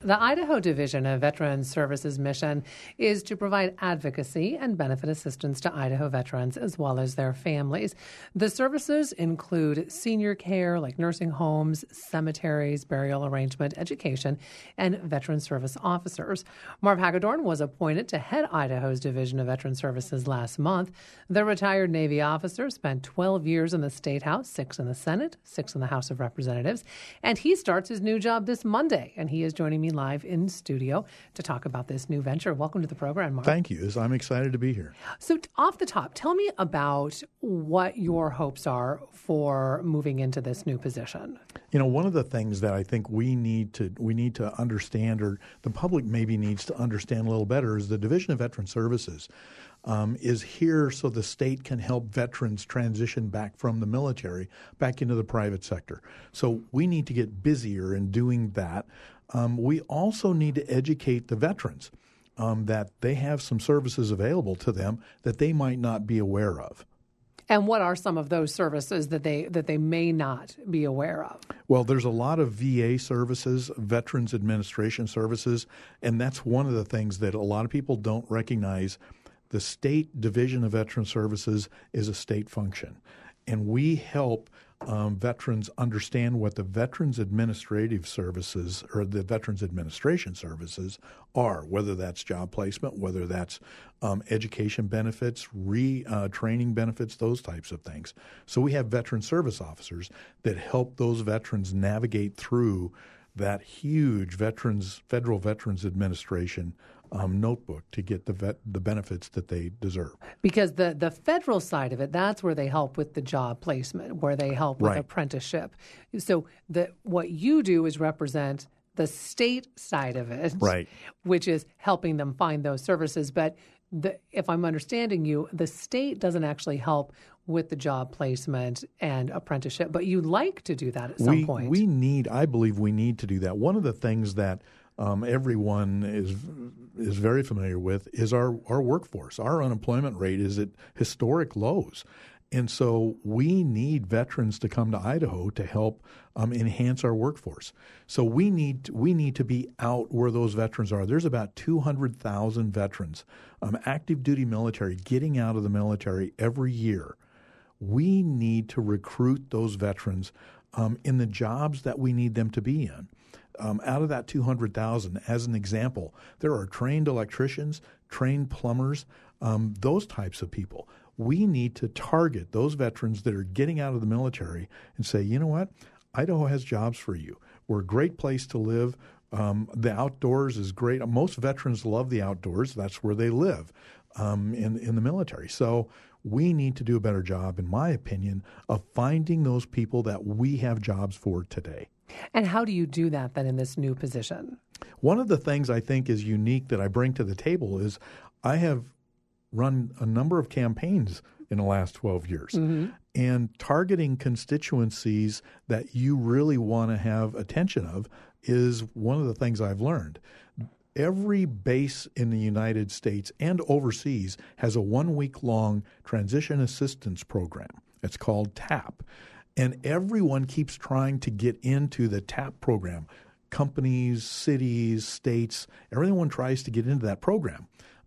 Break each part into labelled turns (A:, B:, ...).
A: The Idaho Division of Veterans Services mission is to provide advocacy and benefit assistance to Idaho veterans as well as their families. The services include senior care like nursing homes, cemeteries, burial arrangement, education, and veteran service officers. Marv Hagedorn was appointed to head Idaho's Division of Veterans Services last month. The retired Navy officer spent 12 years in the State House, 6 in the Senate, 6 in the House of Representatives, and he starts his new job this Monday, and he is joining me live in studio to talk about this new venture. Welcome to the program, Mark.
B: Thank you. I'm excited to be here.
A: So off the top, tell me about what your hopes are for moving into this new position.
B: You know, one of the things that I think we need to understand, or the public maybe needs to understand a little better, is the Division of Veteran Services is here so the state can help veterans transition back from the military back into the private sector. So we need to get busier in doing that. We also need to educate the veterans that they have some services available to them that they might not be aware of.
A: And what are some of those services that they may not be aware of?
B: Well, there's a lot of VA services, Veterans Administration services, and that's one of the things that a lot of people don't recognize. The State Division of Veteran Services is a state function, and we help veterans understand what the Veterans Administrative Services or the Veterans Administration Services are, whether that's job placement, whether that's education benefits, training benefits, those types of things. So we have veteran service officers that help those veterans navigate through that huge Federal Veterans Administration notebook to get the benefits that they deserve.
A: Because the federal side of it, that's where they help with the job placement, where they help with apprenticeship. So what you do is represent the state side of it,
B: right,
A: which is helping them find those services. But if I'm understanding you, the state doesn't actually help with the job placement and apprenticeship, but you'd like to do that at some point.
B: I believe we need to do that. One of the things that everyone is very familiar with is our workforce. Our unemployment rate is at historic lows. And so we need veterans to come to Idaho to help enhance our workforce. So we need to be out where those veterans are. There's about 200,000 veterans, active duty military, getting out of the military every year. We need to recruit those veterans in the jobs that we need them to be in. Out of that 200,000, as an example, there are trained electricians, trained plumbers, those types of people. We need to target those veterans that are getting out of the military and say, you know what, Idaho has jobs for you. We're a great place to live. The outdoors is great. Most veterans love the outdoors. That's where they live in the military. So we need to do a better job, in my opinion, of finding those people that we have jobs for today.
A: And how do you do that then in this new position?
B: One of the things I think is unique that I bring to the table is I have run a number of campaigns in the last 12 years. Mm-hmm. And targeting constituencies that you really want to have attention of is one of the things I've learned. Every base in the United States and overseas has a 1-week-long transition assistance program. It's called TAP. And everyone keeps trying to get into the TAP program. Companies, cities, states, everyone tries to get into that program.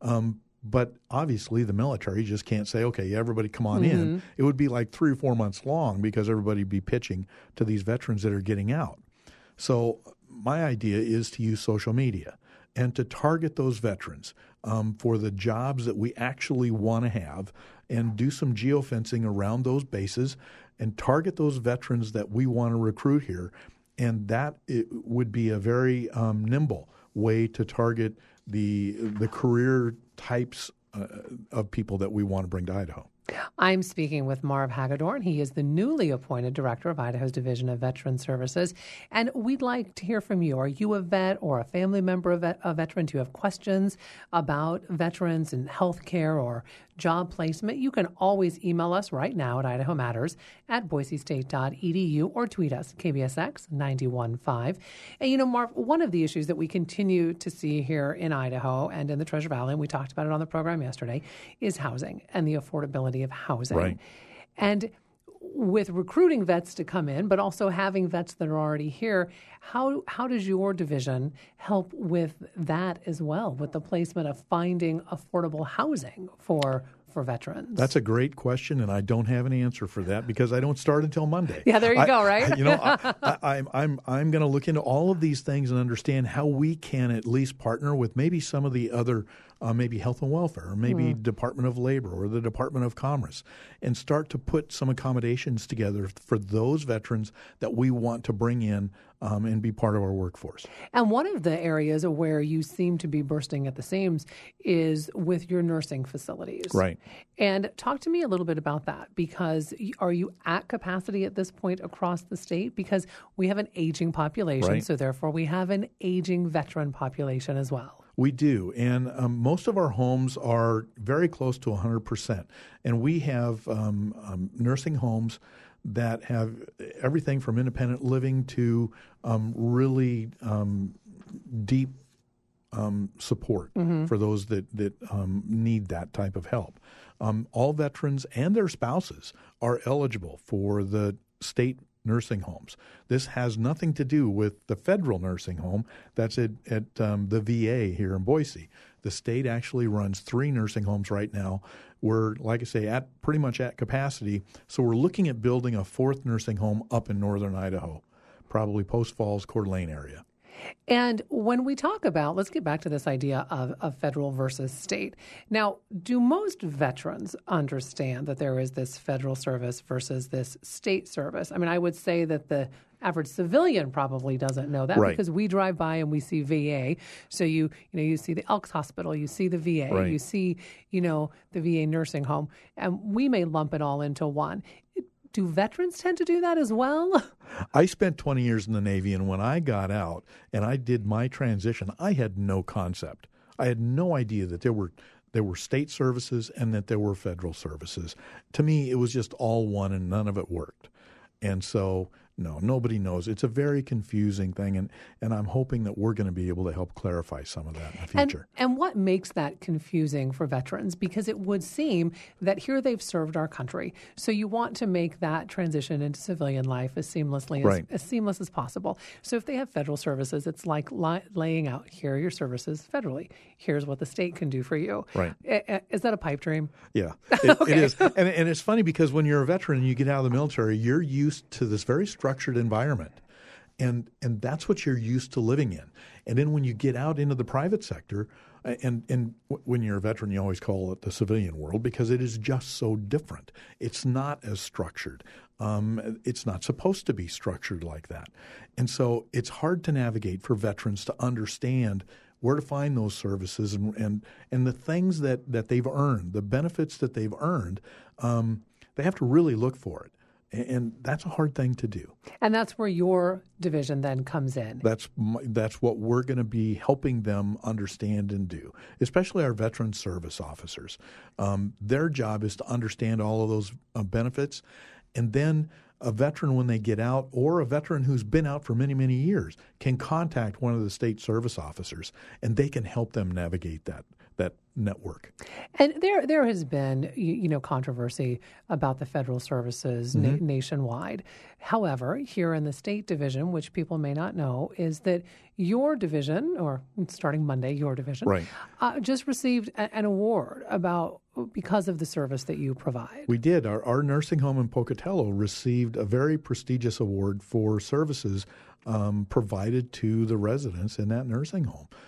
B: But obviously the military just can't say, okay, everybody come on in. It would be like 3 or 4 months long because everybody would be pitching to these veterans that are getting out. So my idea is to use social media and to target those veterans for the jobs that we actually want to have and do some geofencing around those bases and target those veterans that we want to recruit here. And that would be a very nimble way to target the career types of people that we want to bring to Idaho.
A: I'm speaking with Marv Hagedorn. He is the newly appointed director of Idaho's Division of Veteran Services. And we'd like to hear from you. Are you a vet or a family member of a veteran? Do you have questions about veterans and health care or job placement? You can always email us right now at idahomatters@boisestate.edu or tweet us, KBSX 915. And, Marv, one of the issues that we continue to see here in Idaho and in the Treasure Valley, and we talked about it on the program yesterday, is housing and the affordability of housing.
B: Right.
A: And with recruiting vets to come in, but also having vets that are already here, how does your division help with that as well, with the placement of finding affordable housing for veterans?
B: That's a great question, and I don't have an answer for that because I don't start until Monday.
A: Yeah, there you go, right?
B: I'm going to look into all of these things and understand how we can at least partner with maybe some of the other, maybe health and welfare, or maybe Department of Labor or the Department of Commerce, and start to put some accommodations together for those veterans that we want to bring in and be part of our workforce.
A: And one of the areas where you seem to be bursting at the seams is with your nursing facilities.
B: Right.
A: And talk to me a little bit about that, because are you at capacity at this point across the state? Because we have an aging population,
B: right.
A: So therefore we have an aging veteran population as well.
B: We do, and most of our homes are very close to 100%. And we have nursing homes that have everything from independent living to really deep support for those that need that type of help. All veterans and their spouses are eligible for the state nursing homes. This has nothing to do with the federal nursing home that's at the VA here in Boise. The state actually runs 3 nursing homes right now. We're, like I say, pretty much at capacity. So we're looking at building a 4th nursing home up in northern Idaho, probably Post Falls, Coeur d'Alene area.
A: And when we talk about, let's get back to this idea of federal versus state. Now, do most veterans understand that there is this federal service versus this state service? I mean, I would say that the average civilian probably doesn't know that,
B: right.
A: Because we drive by and we see VA. So you see the Elks Hospital, you see the VA,
B: right.
A: You see, the VA nursing home, and we may lump it all into one. Do veterans tend to do that as well?
B: I spent 20 years in the Navy, and when I got out and I did my transition, I had no concept. I had no idea that there were state services and that there were federal services. To me, it was just all one, and none of it worked. And so, no, nobody knows. It's a very confusing thing, and I'm hoping that we're going to be able to help clarify some of that in the future.
A: And what makes that confusing for veterans? Because it would seem that here they've served our country, so you want to make that transition into civilian life as seamlessly
B: right.
A: as seamless as possible. So if they have federal services, it's like laying out, here are your services federally. Here's what the state can do for you.
B: Right.
A: Is that a pipe dream?
B: Yeah, it is. And it's funny because when you're a veteran and you get out of the military, you're used to this very structured environment. And that's what you're used to living in. And then when you get out into the private sector, and when you're a veteran, you always call it the civilian world because it is just so different. It's not as structured. It's not supposed to be structured like that. And so it's hard to navigate for veterans to understand where to find those services and the things that they've earned, the benefits that they've earned. They have to really look for it. And that's a hard thing to do. And
A: that's where your division then comes in.
B: That's what we're going to be helping them understand and do, especially our veteran service officers. Their job is to understand all of those benefits. And then a veteran, when they get out, or a veteran who's been out for many, many years, can contact one of the state service officers, and they can help them navigate that network.
A: And there has been, controversy about the federal services nationwide. However, here in the state division, which people may not know, is that your division, or starting Monday, your division,
B: right.
A: Just received an award because of the service that you provide.
B: We did. Our nursing home in Pocatello received a very prestigious award for services provided to the residents in that nursing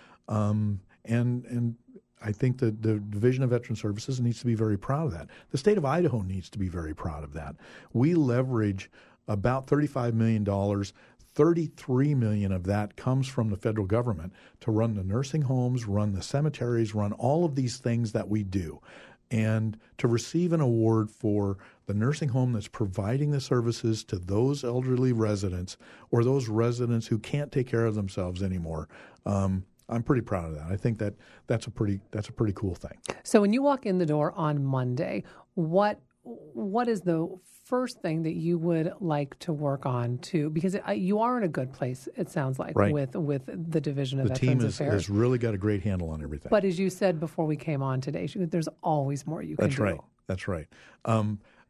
B: home. And I think the Division of Veteran Services needs to be very proud of that. The state of Idaho needs to be very proud of that. We leverage about $35 million. $33 million of that comes from the federal government to run the nursing homes, run the cemeteries, run all of these things that we do. And to receive an award for the nursing home that's providing the services to those elderly residents or those residents who can't take care of themselves anymore, I'm pretty proud of that. I think that's a pretty cool thing.
A: So when you walk in the door on Monday, what is the first thing that you would like to work on because you are in a good place, it sounds like,
B: right.
A: with the Division of
B: the
A: Veterans
B: Affairs. The team has really got a great handle on everything.
A: But as you said before we came on today, there's always more you can do.
B: That's right.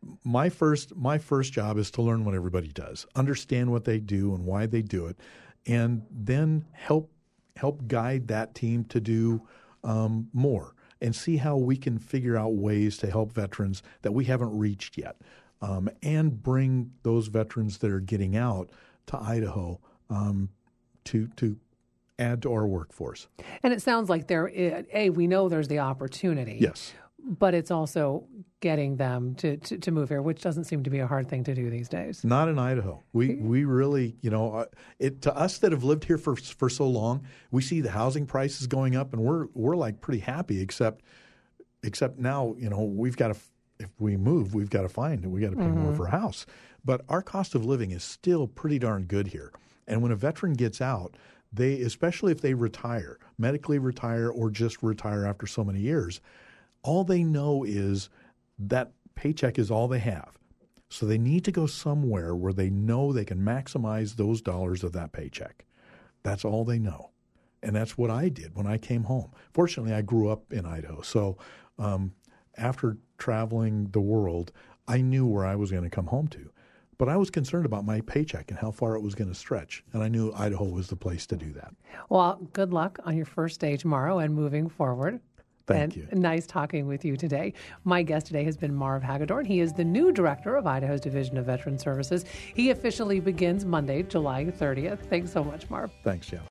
B: my first job is to learn what everybody does, understand what they do and why they do it, and then help guide that team to do more and see how we can figure out ways to help veterans that we haven't reached yet, and bring those veterans that are getting out to Idaho to add to our workforce.
A: And it sounds like we know there's the opportunity.
B: Yes.
A: But it's also getting them to move here, which doesn't seem to be a hard thing to do these days.
B: Not in Idaho. We really, to us that have lived here for so long, we see the housing prices going up, and we're like pretty happy. Except now, we've got to, if we move, we've got to pay more for a house. But our cost of living is still pretty darn good here. And when a veteran gets out, they, especially if they retire, medically retire, or just retire after so many years, all they know is that paycheck is all they have. So they need to go somewhere where they know they can maximize those dollars of that paycheck. That's all they know. And that's what I did when I came home. Fortunately, I grew up in Idaho. So after traveling the world, I knew where I was going to come home to. But I was concerned about my paycheck and how far it was going to stretch. And I knew Idaho was the place to do that.
A: Well, good luck on your first day tomorrow and moving forward.
B: Thank you.
A: Nice talking with you today. My guest today has been Marv Hagedorn. He is the new director of Idaho's Division of Veteran Services. He officially begins Monday, July 30th. Thanks so much, Marv.
B: Thanks, Jeff.